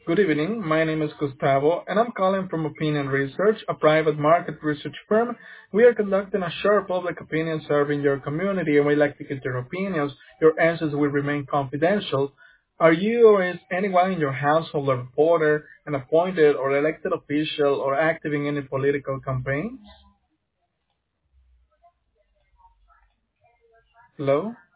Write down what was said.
Good evening. My name is Gustavo, and I'm calling from Opinion Research, a private market research firm. We are conducting a short public opinion survey in your community, and we'd like to get your opinions. Your answers will remain confidential. Are you or is anyone in your household a reporter, an appointed or elected official, or active in any political campaigns? Hello?